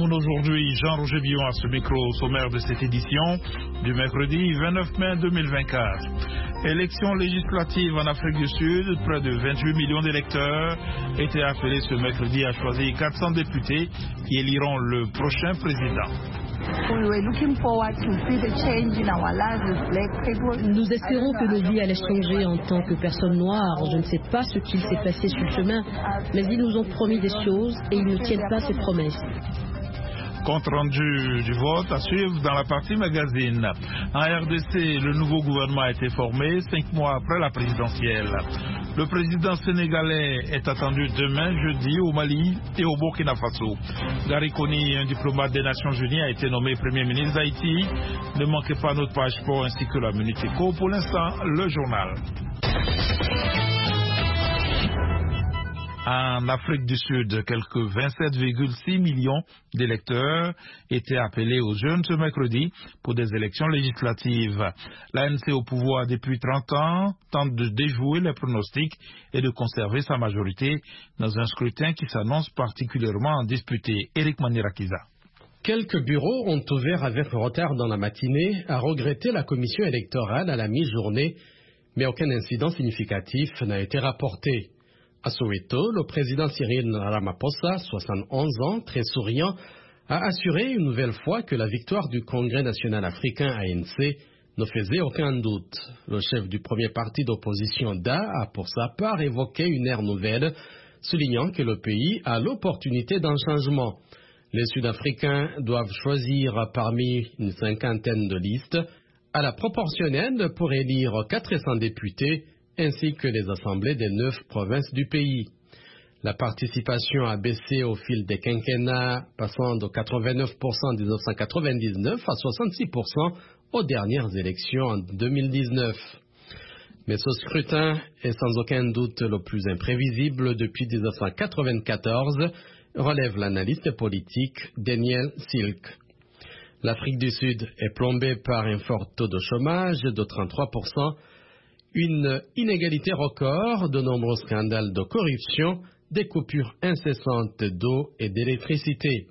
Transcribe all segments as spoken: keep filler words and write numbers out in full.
Cameroun aujourd'hui. Jean-Roger Billon à ce micro au sommaire de cette édition du mercredi vingt-neuf mai deux mille vingt-quatre. Élections législatives en Afrique du Sud, près de vingt-huit millions d'électeurs étaient appelés ce mercredi à choisir quatre cents députés qui éliront le prochain président. Nous espérons que nos vies allaient changer en tant que personnes noires. Je ne sais pas ce qu'il s'est passé sur le chemin, mais ils nous ont promis des choses et ils ne tiennent pas ces promesses. Compte rendu du vote à suivre dans la partie magazine. En R D C, le nouveau gouvernement a été formé cinq mois après la présidentielle. Le président sénégalais est attendu demain, jeudi, au Mali et au Burkina Faso. Gary Coney, un diplomate des Nations Unies, a été nommé Premier ministre d'Haïti. Ne manquez pas notre page sport ainsi que la Minute Éco. Pour l'instant, le journal. En Afrique du Sud, quelques vingt-sept virgule six millions d'électeurs étaient appelés aux urnes ce mercredi pour des élections législatives. L'A N C au pouvoir depuis trente ans tente de déjouer les pronostics et de conserver sa majorité dans un scrutin qui s'annonce particulièrement disputé. Éric Manirakiza. Quelques bureaux ont ouvert avec retard dans la matinée, à regretter la commission électorale à la mi-journée, mais aucun incident significatif n'a été rapporté. À Soweto, le président Cyril Ramaphosa, soixante et onze ans, très souriant, a assuré une nouvelle fois que la victoire du Congrès national africain A N C ne faisait aucun doute. Le chef du premier parti d'opposition D A a pour sa part évoqué une ère nouvelle, soulignant que le pays a l'opportunité d'un changement. Les Sud-Africains doivent choisir parmi une cinquantaine de listes à la proportionnelle pour élire quatre cents députés, ainsi que les assemblées des neuf provinces du pays. La participation a baissé au fil des quinquennats, passant de quatre-vingt-neuf pour cent en mille neuf cent quatre-vingt-dix-neuf à soixante-six pour cent aux dernières élections en deux mille dix-neuf. Mais ce scrutin est sans aucun doute le plus imprévisible depuis mille neuf cent quatre-vingt-quatorze, relève l'analyste politique Daniel Silk. L'Afrique du Sud est plombée par un fort taux de chômage de trente-trois pour cent, une inégalité record, de nombreux scandales de corruption, des coupures incessantes d'eau et d'électricité.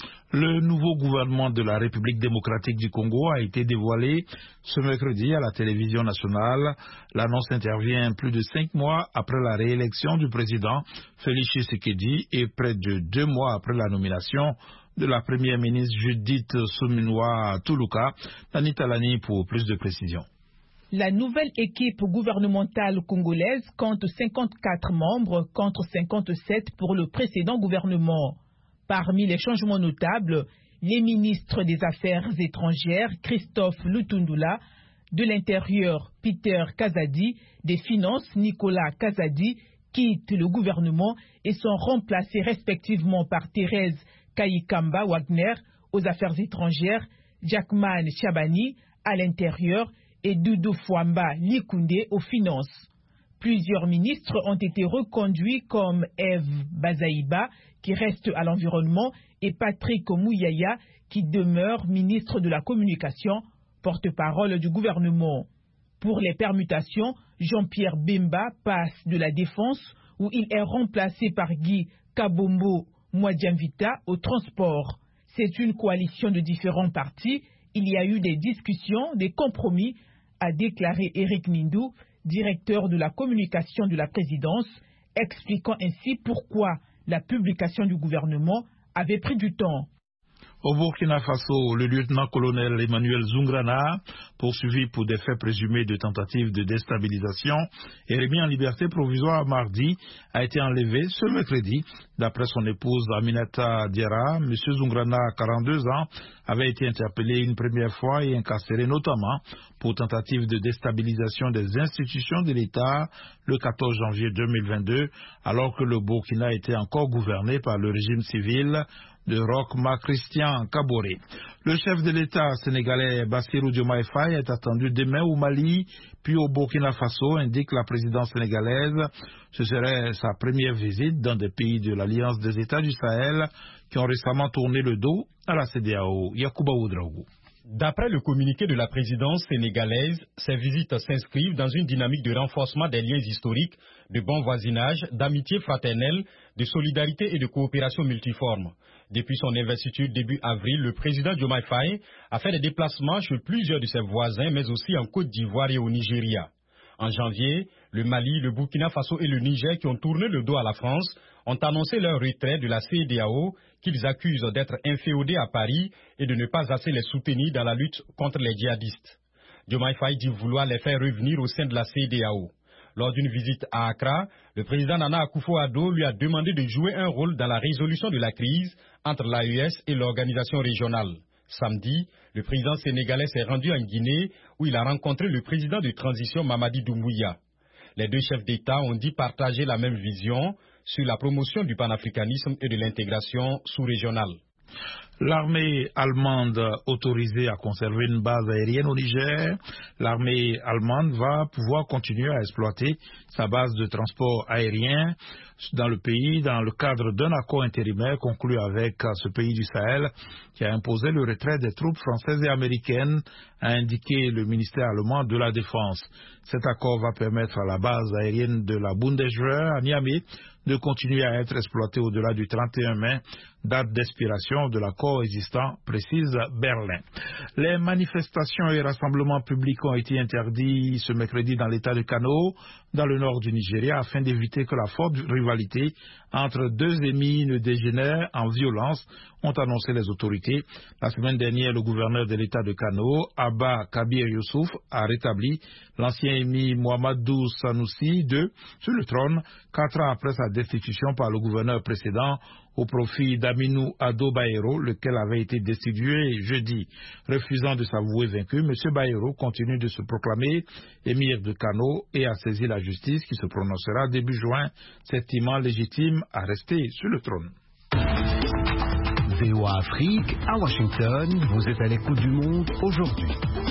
Le nouveau gouvernement de la République démocratique du Congo a été dévoilé ce mercredi à la télévision nationale. L'annonce intervient plus de cinq mois après la réélection du président Félix Tshisekedi et près de deux mois après la nomination de la première ministre Judith Suminwa Tuluka. Nani Talani pour plus de précisions. La nouvelle équipe gouvernementale congolaise compte cinquante-quatre membres contre cinquante-sept pour le précédent gouvernement. Parmi les changements notables, les ministres des Affaires étrangères Christophe Lutundula, de l'Intérieur Peter Kazadi, des Finances Nicolas Kazadi quittent le gouvernement et sont remplacés respectivement par Thérèse Kayikamba Wagner aux Affaires étrangères, Jackman Chabani à l'Intérieur et Doudou Fouamba Likunde aux Finances. Plusieurs ministres ont été reconduits comme Eve Bazaïba, qui reste à l'Environnement, et Patrick Mouyaya, qui demeure ministre de la Communication, porte-parole du gouvernement. Pour les permutations, Jean-Pierre Bemba passe de la Défense, où il est remplacé par Guy Kabombo Mwadjamvita au transport. C'est une coalition de différents partis. Il y a eu des discussions, des compromis, a déclaré Éric Mindou, directeur de la communication de la présidence, expliquant ainsi pourquoi la publication du gouvernement avait pris du temps. Au Burkina Faso, le lieutenant-colonel Emmanuel Zungrana, poursuivi pour des faits présumés de tentative de déstabilisation et remis en liberté provisoire mardi, a été enlevé ce mercredi. D'après son épouse Aminata Diarra, M. Zungrana, quarante-deux ans, avait été interpellé une première fois et incarcéré notamment pour tentative de déstabilisation des institutions de l'État le quatorze janvier deux mille vingt-deux, alors que le Burkina était encore gouverné par le régime civil de Roch-Marc Christian Kaboré. Le chef de l'État sénégalais Bassirou Diomaye Faye est attendu demain au Mali, puis au Burkina Faso, indique la présidence sénégalaise. Ce serait sa première visite dans des pays de l'Alliance des États du Sahel qui ont récemment tourné le dos à la C E D E A O. Yacouba Oudraougou. D'après le communiqué de la présidence sénégalaise, ces visites s'inscrivent dans une dynamique de renforcement des liens historiques, de bon voisinage, d'amitié fraternelle, de solidarité et de coopération multiforme. Depuis son investiture début avril, le président Diomaye Faye a fait des déplacements chez plusieurs de ses voisins, mais aussi en Côte d'Ivoire et au Nigeria. En janvier, le Mali, le Burkina Faso et le Niger, qui ont tourné le dos à la France, ont annoncé leur retrait de la C E D A O, qu'ils accusent d'être inféodés à Paris et de ne pas assez les soutenir dans la lutte contre les djihadistes. Diomaye Faye dit vouloir les faire revenir au sein de la C E D A O. Lors d'une visite à Accra, le président Nana Akufo-Addo lui a demandé de jouer un rôle dans la résolution de la crise entre l'A E S et l'organisation régionale. Samedi, le président sénégalais s'est rendu en Guinée où il a rencontré le président de transition Mamadi Doumbouya. Les deux chefs d'État ont dit partager la même vision sur la promotion du panafricanisme et de l'intégration sous-régionale. L'armée allemande autorisée à conserver une base aérienne au Niger, l'armée allemande va pouvoir continuer à exploiter sa base de transport aérien dans le pays dans le cadre d'un accord intérimaire conclu avec ce pays du Sahel qui a imposé le retrait des troupes françaises et américaines, a indiqué le ministère allemand de la Défense. Cet accord va permettre à la base aérienne de la Bundeswehr à Niamey de continuer à être exploitée au-delà du trente et un mai, date d'expiration de l'accord existant, précise Berlin. Les manifestations et rassemblements publics ont été interdits ce mercredi dans l'état de Kano, dans le nord du Nigeria, afin d'éviter que la forte rivalité entre deux émis ne dégénère en violence, ont annoncé les autorités. La semaine dernière, le gouverneur de l'état de Kano, Abba Kabir Youssouf, a rétabli l'ancien émis Mohamedou Sanoussi deux sur le trône, quatre ans après sa destitution par le gouverneur précédent au profit d'Aminou Ado Bayero, lequel avait été destitué jeudi. Refusant de s'avouer vaincu, M. Bayero continue de se proclamer émir de Kano et a saisi la justice qui se prononcera début juin, s'estimant légitime à rester sur le trône. V O A Afrique, à Washington, vous êtes à l'écoute du monde aujourd'hui.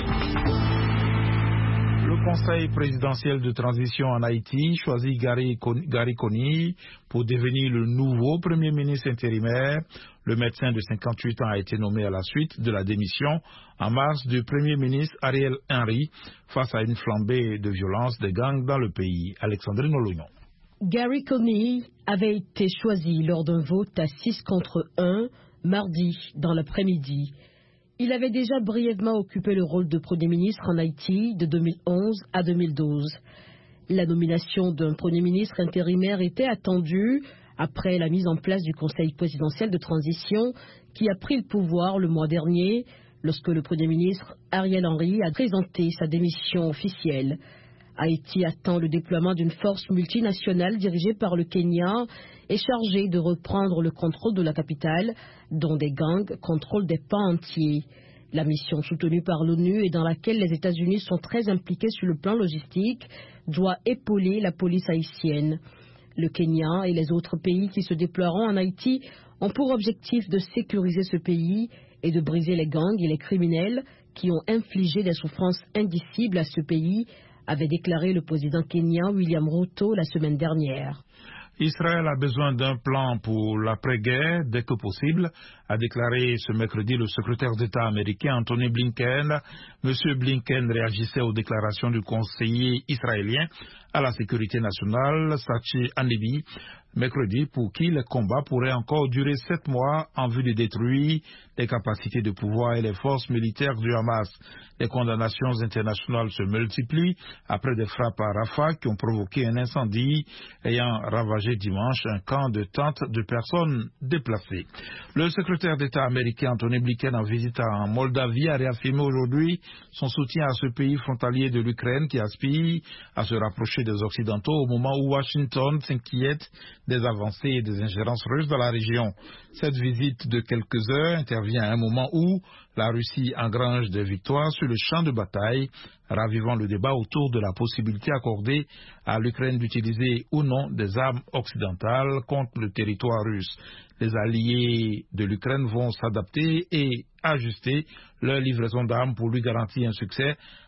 Le Conseil présidentiel de transition en Haïti choisit Gary Conille pour devenir le nouveau Premier ministre intérimaire. Le médecin de cinquante-huit ans a été nommé à la suite de la démission en mars du Premier ministre Ariel Henry face à une flambée de violence des gangs dans le pays. Alexandrine Olognon. Gary Conille avait été choisi lors d'un vote à six contre un mardi dans l'après-midi. Il avait déjà brièvement occupé le rôle de Premier ministre en Haïti de deux mille onze à deux mille douze. La nomination d'un Premier ministre intérimaire était attendue après la mise en place du Conseil présidentiel de transition qui a pris le pouvoir le mois dernier lorsque le Premier ministre Ariel Henry a présenté sa démission officielle. Haïti attend le déploiement d'une force multinationale dirigée par le Kenya et chargée de reprendre le contrôle de la capitale, dont des gangs contrôlent des pans entiers. La mission soutenue par l'ONU et dans laquelle les États-Unis sont très impliqués sur le plan logistique doit épauler la police haïtienne. Le Kenya et les autres pays qui se déploieront en Haïti ont pour objectif de sécuriser ce pays et de briser les gangs et les criminels qui ont infligé des souffrances indicibles à ce pays, avait déclaré le président kenyan William Ruto la semaine dernière. Israël a besoin d'un plan pour l'après-guerre dès que possible, a déclaré ce mercredi le secrétaire d'État américain Anthony Blinken. Monsieur Blinken réagissait aux déclarations du conseiller israélien à la sécurité nationale, Sachi Hanebi, mercredi, pour qui les combats pourraient encore durer sept mois en vue de détruire les capacités de pouvoir et les forces militaires du Hamas. Les condamnations internationales se multiplient après des frappes à Rafah qui ont provoqué un incendie ayant ravagé dimanche un camp de tentes de personnes déplacées. Le secrétaire d'État américain Anthony Blinken en visite en Moldavie a réaffirmé aujourd'hui son soutien à ce pays frontalier de l'Ukraine qui aspire à se rapprocher des Occidentaux au moment où Washington s'inquiète des avancées et des ingérences russes dans la région. Cette visite de quelques heures intervient à un moment où la Russie engrange des victoires sur le champ de bataille, ravivant le débat autour de la possibilité accordée à l'Ukraine d'utiliser ou non des armes occidentales contre le territoire russe. Les alliés de l'Ukraine vont s'adapter et ajuster leur livraison d'armes pour lui garantir un succès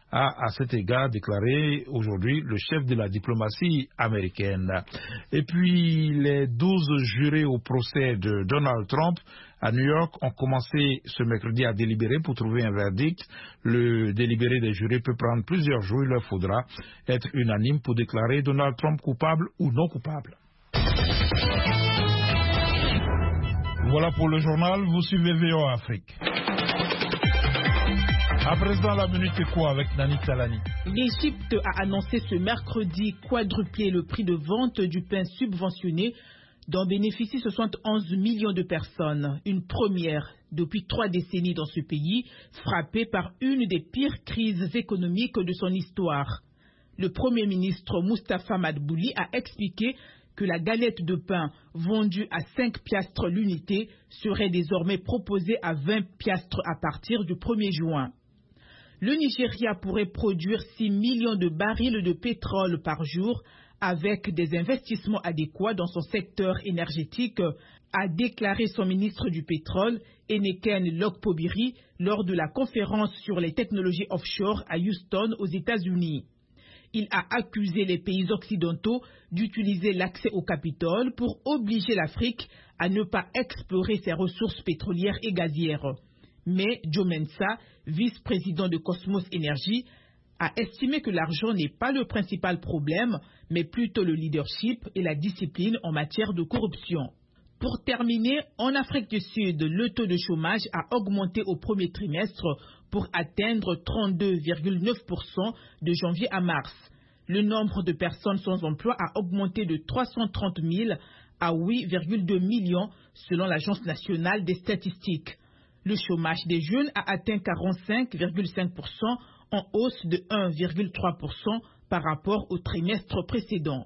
a à cet égard déclaré aujourd'hui le chef de la diplomatie américaine. Et puis les douze jurés au procès de Donald Trump à New York ont commencé ce mercredi à délibérer pour trouver un verdict. Le délibéré des jurés peut prendre plusieurs jours. Il leur faudra être unanime pour déclarer Donald Trump coupable ou non coupable. Voilà pour le journal. Vous suivez V O A Afrique. À présent, la minute est quoi avec Nani Talani? L'Égypte a annoncé ce mercredi quadrupler le prix de vente du pain subventionné dont bénéficient soixante et onze millions de personnes. Une première depuis trois décennies dans ce pays, frappé par une des pires crises économiques de son histoire. Le Premier ministre Moustapha Madbouli a expliqué que la galette de pain vendue à cinq piastres l'unité serait désormais proposée à vingt piastres à partir du premier juin. Le Nigeria pourrait produire six millions de barils de pétrole par jour avec des investissements adéquats dans son secteur énergétique, a déclaré son ministre du pétrole, Eneken Lokpobiri, lors de la conférence sur les technologies offshore à Houston, aux États-Unis. Il a accusé les pays occidentaux d'utiliser l'accès au Capitole pour obliger l'Afrique à ne pas explorer ses ressources pétrolières et gazières. Mais Joe Mensa, vice-président de Cosmos Energy, a estimé que l'argent n'est pas le principal problème, mais plutôt le leadership et la discipline en matière de corruption. Pour terminer, en Afrique du Sud, le taux de chômage a augmenté au premier trimestre pour atteindre trente-deux virgule neuf pour cent de janvier à mars. Le nombre de personnes sans emploi a augmenté de trois cent trente mille à huit virgule deux millions selon l'Agence nationale des statistiques. Le chômage des jeunes a atteint quarante-cinq virgule cinq pour cent, en hausse de un virgule trois pour cent par rapport au trimestre précédent.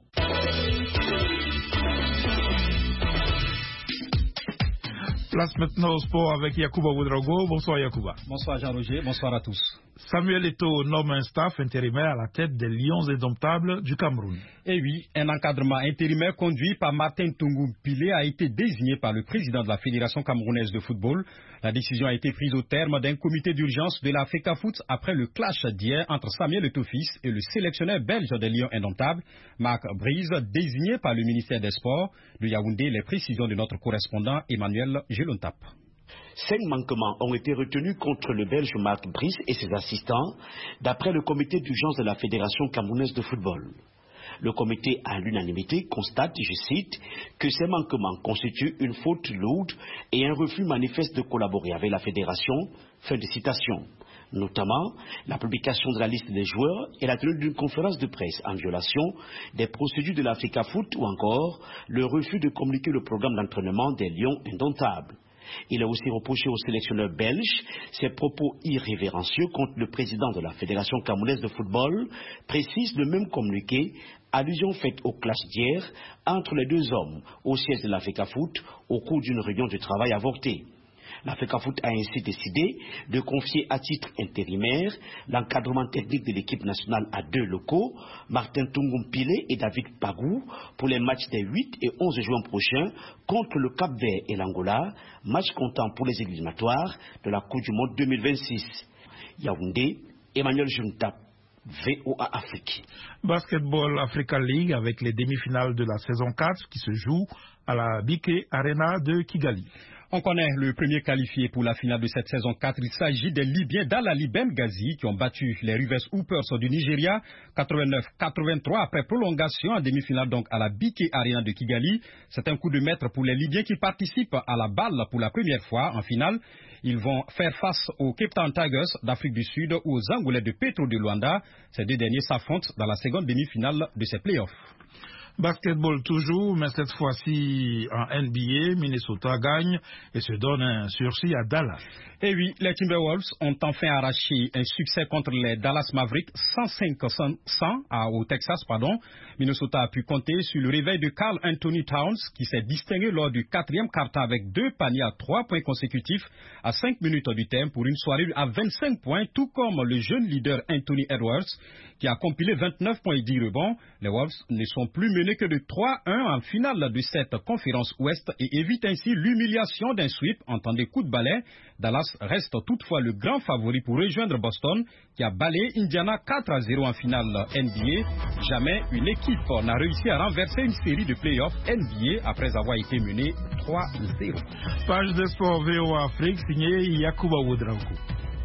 Place maintenant au sport avec Yacouba Ouedraogo. Bonsoir Yacouba. Bonsoir Jean-Roger, bonsoir à tous. Samuel Eto'o nomme un staff intérimaire à la tête des Lions indomptables du Cameroun. Et oui, un encadrement intérimaire conduit par Martin Tungu Mpile a été désigné par le président de la Fédération camerounaise de football. La décision a été prise au terme d'un comité d'urgence de la FECAFOOT après le clash d'hier entre Samuel Eto'o-Fils et le sélectionneur belge des Lions indomptables, Marc Brise, désigné par le ministère des Sports. De Yaoundé, les précisions de notre correspondant Emmanuel Gelontap. Cinq manquements ont été retenus contre le Belge Marc Brise et ses assistants, d'après le comité d'urgence de la Fédération camerounaise de football. Le comité, à l'unanimité, constate, je cite, que ces manquements constituent une faute lourde et un refus manifeste de collaborer avec la Fédération. Fin de citation. Notamment la publication de la liste des joueurs et la tenue d'une conférence de presse en violation des procédures de la FECAFOOT ou encore le refus de communiquer le programme d'entraînement des Lions indomptables. Il a aussi reproché au sélectionneur belge ses propos irrévérencieux contre le président de la Fédération camerounaise de football, précise le même communiqué, allusion faite au clash d'hier entre les deux hommes au siège de la FECAFOOT au cours d'une réunion de travail avortée. La FECAFOOT a ainsi décidé de confier à titre intérimaire l'encadrement technique de l'équipe nationale à deux locaux, Martin Tungu Mpile et David Pagou, pour les matchs des huit et onze juin prochains contre le Cap-Vert et l'Angola, match comptant pour les éliminatoires de la Coupe du Monde deux mille vingt-six. Yaoundé, Emmanuel Juntap, V O A Afrique. Basketball Africa League avec les demi-finales de la saison quatre qui se jouent à la B K Arena de Kigali. On connaît le premier qualifié pour la finale de cette saison quatre. Il s'agit des Libyens d'Al-Ali Benghazi qui ont battu les Rivers Hoopers du Nigeria quatre-vingt-neuf à quatre-vingt-trois après prolongation en demi-finale donc à la B K Arena de Kigali. C'est un coup de maître pour les Libyens qui participent à la balle pour la première fois en finale. Ils vont faire face aux Cape Town Tigers d'Afrique du Sud ou aux Angolais de Petro de Luanda. Ces deux derniers s'affrontent dans la seconde demi-finale de ces playoffs. Basketball toujours, mais cette fois-ci en N B A, Minnesota gagne et se donne un sursis à Dallas. Et oui, les Timberwolves ont enfin arraché un succès contre les Dallas Mavericks cent cinq à cent au Texas. Pardon. Minnesota a pu compter sur le réveil de Karl Anthony Towns qui s'est distingué lors du quatrième quart-temps avec deux paniers à trois points consécutifs à cinq minutes du terme pour une soirée à vingt-cinq points, tout comme le jeune leader Anthony Edwards qui a compilé vingt-neuf points et dix rebonds. Les Wolves ne sont plus mené que de trois à un en finale de cette conférence Ouest et évite ainsi l'humiliation d'un sweep en temps de coups de balai. Dallas reste toutefois le grand favori pour rejoindre Boston qui a balayé Indiana quatre à zéro en finale N B A. Jamais une équipe n'a réussi à renverser une série de playoffs N B A après avoir été menée trois à zéro. Page de sport V O A Afrique signée Yakuba Ouedraogo.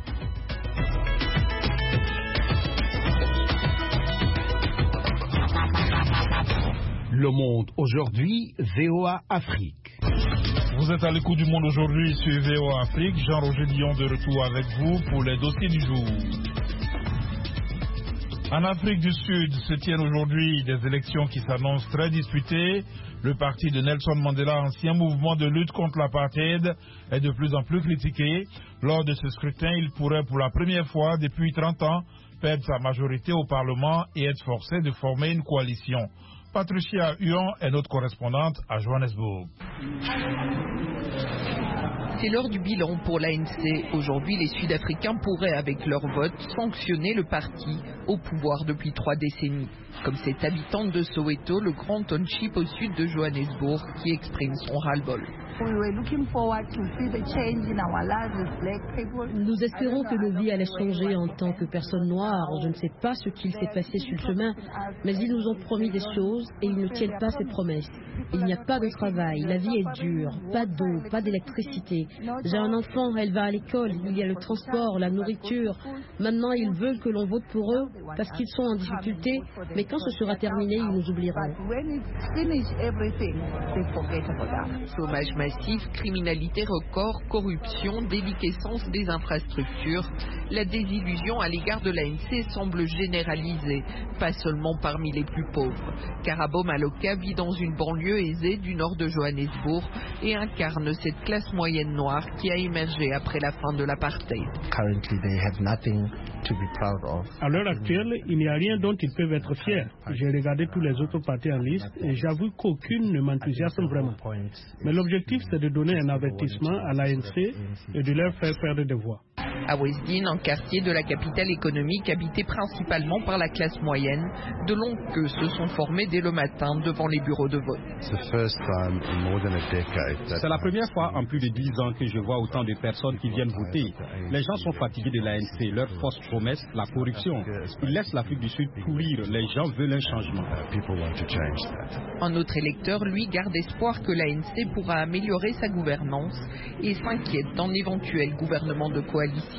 Le Monde aujourd'hui, V O A Afrique. Vous êtes à l'écoute du Monde aujourd'hui sur V O A Afrique. Jean-Roger Dion de retour avec vous pour les dossiers du jour. En Afrique du Sud se tiennent aujourd'hui des élections qui s'annoncent très disputées. Le parti de Nelson Mandela, ancien mouvement de lutte contre l'apartheid, est de plus en plus critiqué. Lors de ce scrutin, il pourrait pour la première fois depuis trente ans perdre sa majorité au Parlement et être forcé de former une coalition. Patricia Huon est notre correspondante à Johannesburg. C'est l'heure du bilan pour l'A N C. Aujourd'hui, les Sud-Africains pourraient, avec leur vote, sanctionner le parti au pouvoir depuis trois décennies. Comme cette habitante de Soweto, le grand township au sud de Johannesburg, qui exprime son ras-le-bol. Nous espérons que nos vies allaient changer en tant que personnes noires. Je ne sais pas ce qu'il s'est passé sur le chemin, mais ils nous ont promis des choses et ils ne tiennent pas ces promesses. Il n'y a pas de travail, la vie est dure, pas d'eau, pas d'électricité. J'ai un enfant, elle va à l'école, il y a le transport, la nourriture. Maintenant, ils veulent que l'on vote pour eux parce qu'ils sont en difficulté, mais quand ce sera terminé, ils nous oublieront. Chômage massif, criminalité record, corruption, déliquescence des infrastructures. La désillusion à l'égard de l'A N C semble généralisée, pas seulement parmi les plus pauvres. Karabo Maloka vit dans une banlieue aisée du nord de Johannesburg et incarne cette classe moyenne noire qui a émergé après la fin de l'apartheid. À l'heure actuelle, il n'y a rien dont ils peuvent être fiers. J'ai regardé tous les autres partis en liste et j'avoue qu'aucune ne m'enthousiasme vraiment. Mais l'objectif, c'est de donner un avertissement à l'A N C et de leur faire perdre des voix. À Westdene, un quartier de la capitale économique habité principalement par la classe moyenne, de longues queues se sont formées dès le matin devant les bureaux de vote. C'est la première fois en plus de dix ans que je vois autant de personnes qui viennent voter. Les gens sont fatigués de l'A N C, leurs fausses promesses, la corruption. Ils laissent l'Afrique du Sud pourrir. Les gens veulent un changement. Un autre électeur, lui, garde espoir que l'A N C pourra améliorer sa gouvernance et s'inquiète d'un éventuel gouvernement de coalition.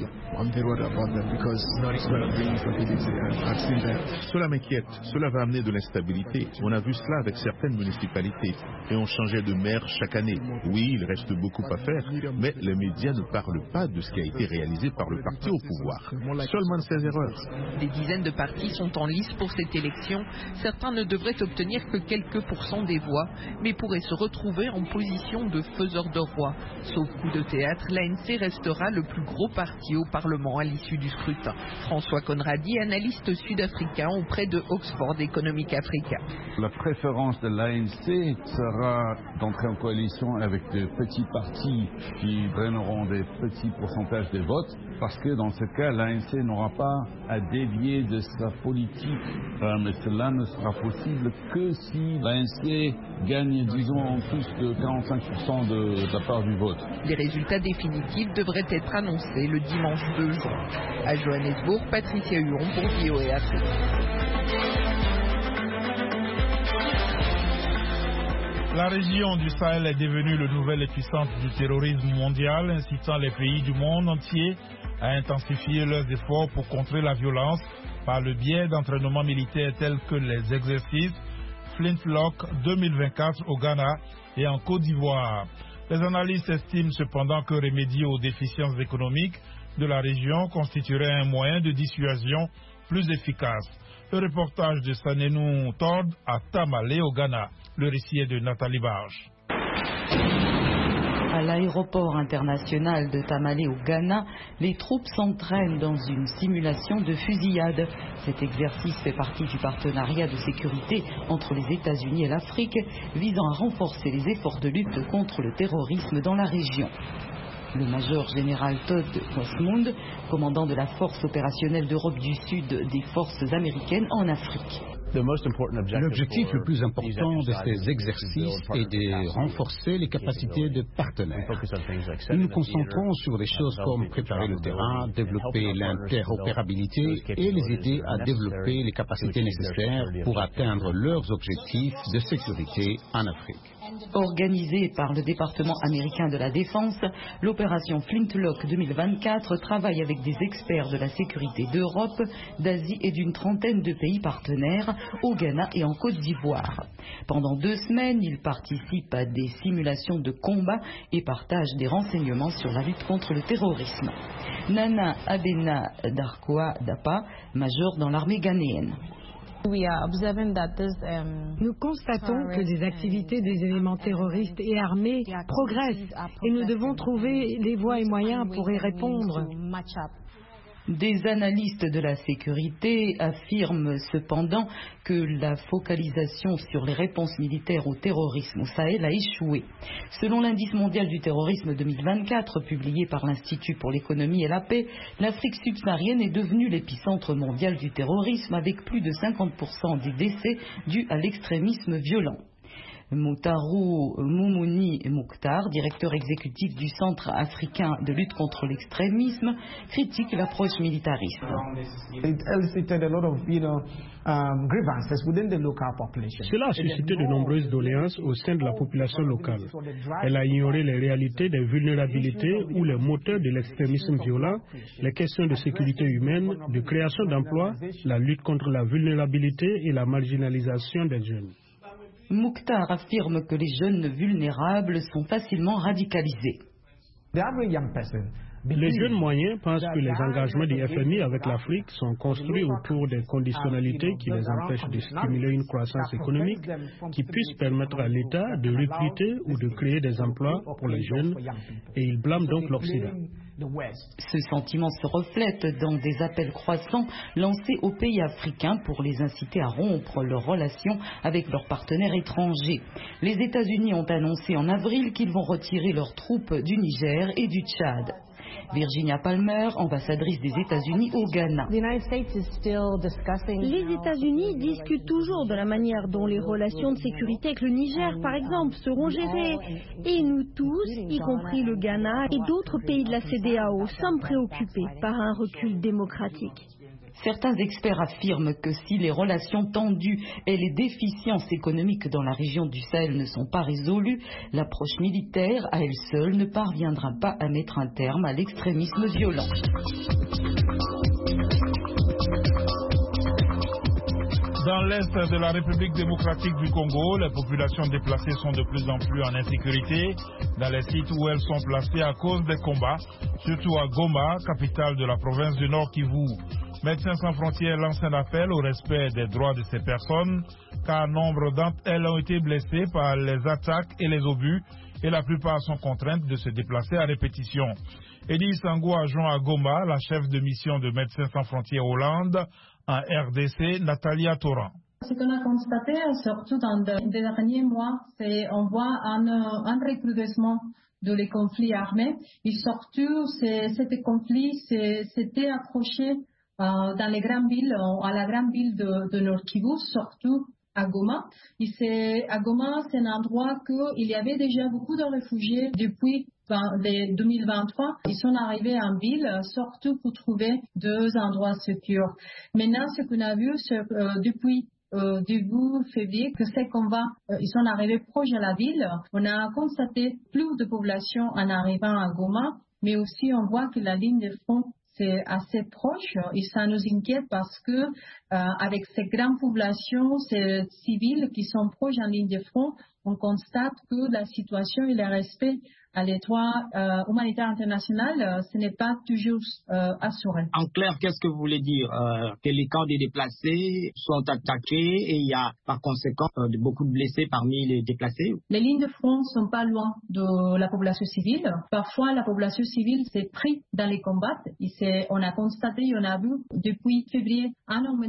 Cela m'inquiète, cela va amener de l'instabilité. On a vu cela avec certaines municipalités et on changeait de maire chaque année. Oui, il reste beaucoup à faire, mais les médias ne parlent pas de ce qui a été réalisé par le parti au pouvoir, seulement de ses erreurs. Des dizaines de partis sont en lice pour cette élection. Certains ne devraient obtenir que quelques pourcents des voix, mais pourraient se retrouver en position de faiseurs de roi. Sauf coup de théâtre, l'A N C restera le plus gros parti au Parlement à l'issue du scrutin. François Conradi, analyste sud-africain auprès de Oxford Economic Africa. La préférence de l'A N C sera d'entrer en coalition avec des petits partis qui draineront des petits pourcentages des votes, parce que dans ce cas, l'A N C n'aura pas à dévier de sa politique. Mais cela ne sera possible que si l'A N C gagne, disons, en plus de quarante-cinq pour cent de, de la part du vote. Les résultats définitifs devraient être annoncés le dimanche deux juin. À Johannesburg, Patricia Huon pour V O A Afrique. La région du Sahel est devenue le nouvel épicentre du terrorisme mondial, incitant les pays du monde entier à intensifier leurs efforts pour contrer la violence par le biais d'entraînements militaires tels que les exercices Flintlock deux mille vingt-quatre au Ghana et en Côte d'Ivoire. Les analystes estiment cependant que remédier aux déficiences économiques de la région constituerait un moyen de dissuasion plus efficace. Le reportage de Sanenou Tord à Tamale au Ghana. Le récit est de Nathalie Barge. À l'aéroport international de Tamale au Ghana, les troupes s'entraînent dans une simulation de fusillade. Cet exercice fait partie du partenariat de sécurité entre les États-Unis et l'Afrique, visant à renforcer les efforts de lutte contre le terrorisme dans la région. Le major général Todd Osmond, commandant de la force opérationnelle d'Europe du Sud des forces américaines en Afrique. L'objectif le plus important de ces exercices est de renforcer les capacités des partenaires. Nous nous concentrons sur des choses comme préparer le terrain, développer l'interopérabilité et les aider à développer les capacités nécessaires pour atteindre leurs objectifs de sécurité en Afrique. Organisée par le département américain de la Défense, l'opération Flintlock deux mille vingt-quatre travaille avec des experts de la sécurité d'Europe, d'Asie et d'une trentaine de pays partenaires au Ghana et en Côte d'Ivoire. Pendant deux semaines, ils participent à des simulations de combat et partagent des renseignements sur la lutte contre le terrorisme. Nana Abena Darkoa Dapa, major dans l'armée ghanéenne. Nous constatons que des activités des éléments terroristes et armés progressent et nous devons trouver les voies et moyens pour y répondre. Des analystes de la sécurité affirment cependant que la focalisation sur les réponses militaires au terrorisme au Sahel a échoué. Selon l'indice mondial du terrorisme deux mille vingt-quatre, publié par l'Institut pour l'économie et la paix, l'Afrique subsaharienne est devenue l'épicentre mondial du terrorisme avec plus de cinquante pour cent des décès dus à l'extrémisme violent. Moutaru Moumouni Mouktar, directeur exécutif du Centre africain de lutte contre l'extrémisme, critique l'approche militariste. Cela a suscité de nombreuses doléances au sein de la population locale. Elle a ignoré les réalités des vulnérabilités ou les moteurs de l'extrémisme violent, les questions de sécurité humaine, de création d'emplois, la lutte contre la vulnérabilité et la marginalisation des jeunes. Mouktar affirme que les jeunes vulnérables sont facilement radicalisés. Les jeunes moyens pensent que les engagements du F M I avec l'Afrique sont construits autour des conditionnalités qui les empêchent de stimuler une croissance économique qui puisse permettre à l'État de recruter ou de créer des emplois pour les jeunes, et ils blâment donc l'Occident. Ce sentiment se reflète dans des appels croissants lancés aux pays africains pour les inciter à rompre leurs relations avec leurs partenaires étrangers. Les États-Unis ont annoncé en avril qu'ils vont retirer leurs troupes du Niger et du Tchad. Virginia Palmer, ambassadrice des États-Unis au Ghana. Les États-Unis discutent toujours de la manière dont les relations de sécurité avec le Niger, par exemple, seront gérées. Et nous tous, y compris le Ghana et d'autres pays de la C D A O, sommes préoccupés par un recul démocratique. Certains experts affirment que si les relations tendues et les déficiences économiques dans la région du Sahel ne sont pas résolues, l'approche militaire à elle seule ne parviendra pas à mettre un terme à l'extrémisme violent. Dans l'est de la République démocratique du Congo, les populations déplacées sont de plus en plus en insécurité dans les sites où elles sont placées à cause des combats, surtout à Goma, capitale de la province du Nord Kivu. Médecins sans frontières lancent un appel au respect des droits de ces personnes, car nombre d'entre elles ont été blessées par les attaques et les obus, et la plupart sont contraintes de se déplacer à répétition. Eddie Sango a joint à Goma la chef de mission de Médecins sans frontières Hollande en R D C, Natalia Toran. Ce qu'on a constaté, surtout dans les derniers mois, c'est qu'on voit un, un recrudescement de les conflits armés. Et surtout, ces conflits s'étaient accrochés euh, dans les grandes villes, à la grande ville de, de Nord Kivu, surtout à Goma. Et c'est, à Goma, c'est un endroit où il y avait déjà beaucoup de réfugiés depuis deux mille vingt-trois. Ils sont arrivés en ville, surtout pour trouver deux endroits sûrs. Maintenant, ce qu'on a vu, c'est euh, depuis Euh, début février, que c'est qu'on va, euh, ils sont arrivés proches de la ville. On a constaté plus de population en arrivant à Goma, mais aussi on voit que la ligne de front c'est assez proche et ça nous inquiète parce que euh, avec ces grandes populations, ces civils qui sont proches en ligne de front, on constate que la situation et le respect à l'étroit euh, humanitaire international, euh, ce n'est pas toujours euh, assuré. En clair, qu'est-ce que vous voulez dire euh, que les camps des déplacés sont attaqués et il y a par conséquent euh, de, beaucoup de blessés parmi les déplacés? Les lignes de front ne sont pas loin de la population civile. Parfois, la population civile s'est prise dans les combats. Et c'est, on a constaté, on a vu depuis février une augmentation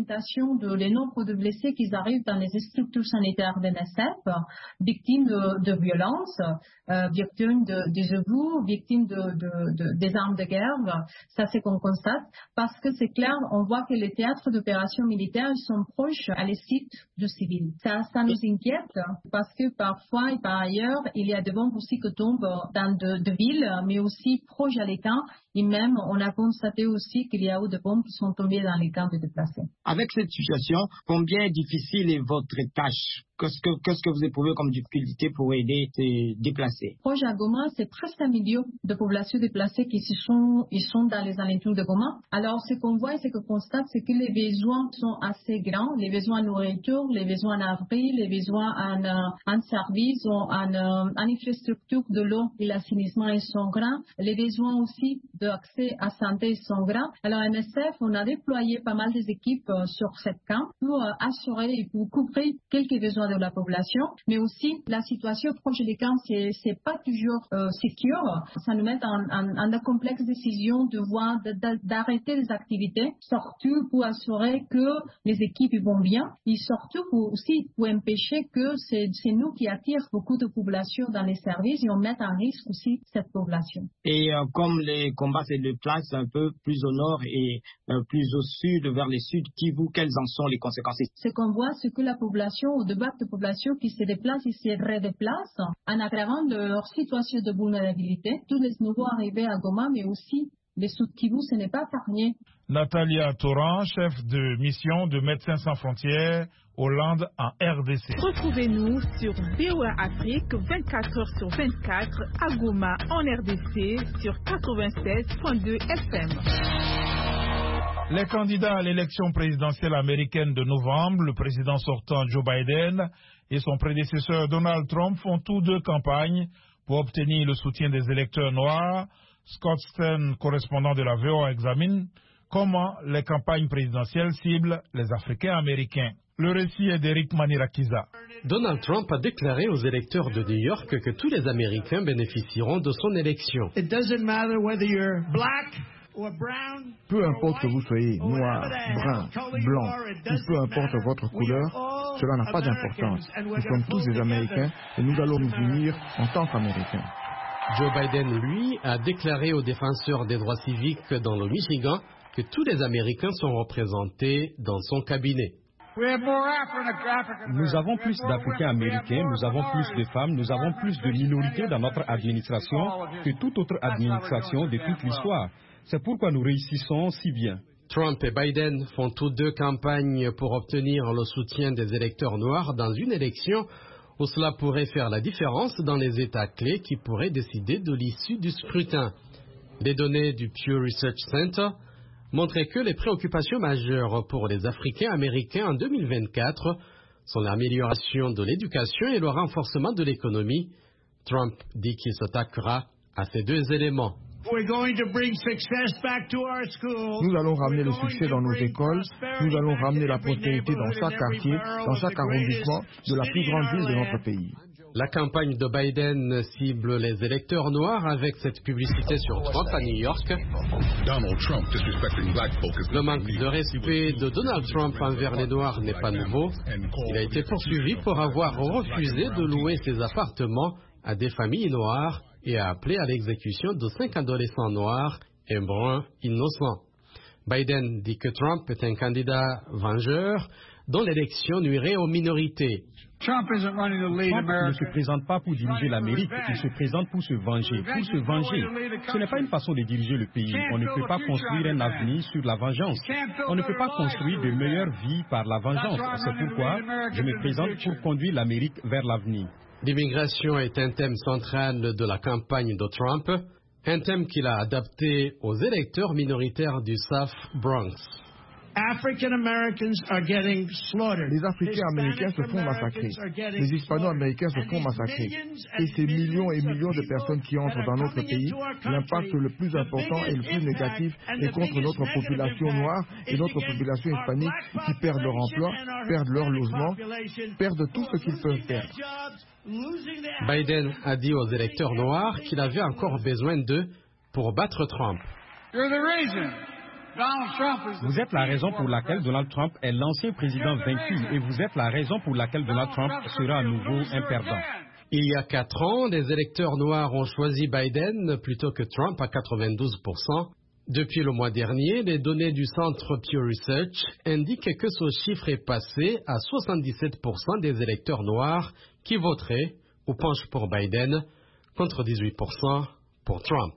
augmentation de le nombre de blessés qui arrivent dans les structures sanitaires de l'N S F, victimes de, de violences, euh, victimes de, des éboues, victimes de, de, de, des armes de guerre. Ça, c'est qu'on constate. Parce que c'est clair, on voit que les théâtres d'opérations militaires sont proches à les sites de civils. Ça, ça nous inquiète parce que parfois et par ailleurs, il y a des bombes aussi qui tombent dans de, de villes, mais aussi proches à les camps. Et même, on a constaté aussi qu'il y a eu des bombes qui sont tombées dans les camps de déplacés. Avec cette situation, combien difficile est votre tâche? Qu'est-ce que, qu'est-ce que vous éprouvez comme difficulté pour aider ces déplacés? Proche à Goma, c'est presque un million de populations déplacées qui sont, ils sont dans les alentours de Goma. Alors, ce qu'on voit et ce qu'on constate, c'est que les besoins sont assez grands. Les besoins en nourriture, les besoins en abri, les besoins en, en services, en, en, en infrastructure de l'eau et l'assainissement ils sont grands. Les besoins aussi d'accès à la santé sont grands. Alors, à M S F, on a déployé pas mal des équipes euh, sur cette camp pour euh, assurer et pour couvrir quelques besoins de la population, mais aussi la situation proche des camps, c'est c'est pas toujours euh, secure. Ça nous met en, en, en de complexes décisions de voir d'arrêter les activités, surtout pour assurer que les équipes vont bien, et surtout pour aussi pour empêcher que c'est nous qui attirent beaucoup de population dans les services et on met en risque aussi cette population. Et euh, comme les combats se déplacent un peu plus au nord et euh, plus au sud, vers le sud Kivu, quelles en sont les conséquences? Ce qu'on voit, c'est que la population, au débat de population qui se déplace et se redéplace en aggravant leur situation de vulnérabilité. Tous les nouveaux arrivés à Goma, mais aussi les Sud Kivu, ce n'est pas épargné. Natalia Toran, chef de mission de Médecins sans frontières, Hollande en R D C. Retrouvez-nous sur V O A Afrique vingt-quatre heures sur vingt-quatre à Goma en R D C sur quatre-vingt-seize virgule deux F M. Les candidats à l'élection présidentielle américaine de novembre, le président sortant Joe Biden et son prédécesseur Donald Trump font tous deux campagne pour obtenir le soutien des électeurs noirs. Scott Stern, correspondant de la V O A, examine comment les campagnes présidentielles ciblent les Africains américains. Le récit est d'Eric Manirakiza. Donald Trump a déclaré aux électeurs de New York que tous les Américains bénéficieront de son élection. It doesn't matter whether you're black. Peu importe que vous soyez noir, brun, blanc, ou peu importe votre couleur, cela n'a pas d'importance. Nous sommes tous des Américains et nous allons nous unir en tant qu'Américains. Joe Biden, lui, a déclaré aux défenseurs des droits civiques dans le Michigan que tous les Américains sont représentés dans son cabinet. Nous avons plus d'Africains américains, nous avons plus de femmes, nous avons plus de minorités dans notre administration que toute autre administration de toute l'histoire. C'est pourquoi nous réussissons si bien. Trump et Biden font tous deux campagne pour obtenir le soutien des électeurs noirs dans une élection où cela pourrait faire la différence dans les États clés qui pourraient décider de l'issue du scrutin. Les données du Pew Research Center montraient que les préoccupations majeures pour les Africains américains en deux mille vingt-quatre sont l'amélioration de l'éducation et le renforcement de l'économie. Trump dit qu'il s'attaquera à ces deux éléments. Nous allons ramener le succès dans nos écoles, nous allons ramener la prospérité dans chaque quartier, dans chaque arrondissement de la plus grande ville de notre pays. La campagne de Biden cible les électeurs noirs avec cette publicité sur Trump à New York. Le manque de respect de Donald Trump envers les Noirs n'est pas nouveau. Il a été poursuivi pour avoir refusé de louer ses appartements à des familles noires et a appelé à l'exécution de cinq adolescents noirs et bruns innocents. Biden dit que Trump est un candidat vengeur dont l'élection nuirait aux minorités. Trump ne se présente pas pour diriger l'Amérique, il se présente pour se venger. Pour se venger, ce n'est pas une façon de diriger le pays. On ne peut pas construire un avenir sur la vengeance. On ne peut pas construire de meilleures vies par la vengeance. C'est pourquoi je me présente pour conduire l'Amérique vers l'avenir. L'immigration est un thème central de la campagne de Trump, un thème qu'il a adapté aux électeurs minoritaires du South Bronx. Les Africains américains se font massacrer. Les Hispano-américains se font massacrer. Et ces millions et millions de personnes qui entrent dans notre pays, l'impact le plus important et le plus négatif est contre notre population noire et notre population hispanique qui perdent leur emploi, perdent leur logement, perdent tout ce qu'ils peuvent perdre. Biden a dit aux électeurs noirs qu'il avait encore besoin d'eux pour battre Trump. Vous êtes la raison pour laquelle Donald Trump est l'ancien président vaincu et vous êtes la raison pour laquelle Donald Trump sera à nouveau un perdant. Il y a quatre ans, les électeurs noirs ont choisi Biden plutôt que Trump à quatre-vingt-douze pour cent. Depuis le mois dernier, les données du centre Pew Research indiquent que ce chiffre est passé à soixante-dix-sept pour cent des électeurs noirs qui voteraient ou penchent pour Biden contre dix-huit pour cent pour Trump.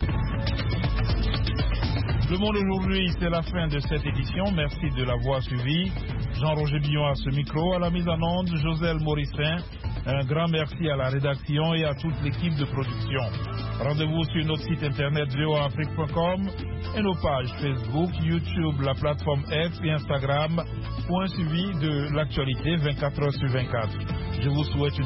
Le Monde aujourd'hui, c'est la fin de cette édition. Merci de l'avoir suivi. Jean-Roger Billon à ce micro, à la mise en onde, Joselle Morissin. Un grand merci à la rédaction et à toute l'équipe de production. Rendez-vous sur notre site internet v o a afrique point com et nos pages Facebook, YouTube, la plateforme X et Instagram pour un suivi de l'actualité vingt-quatre heures sur vingt-quatre. Je vous souhaite une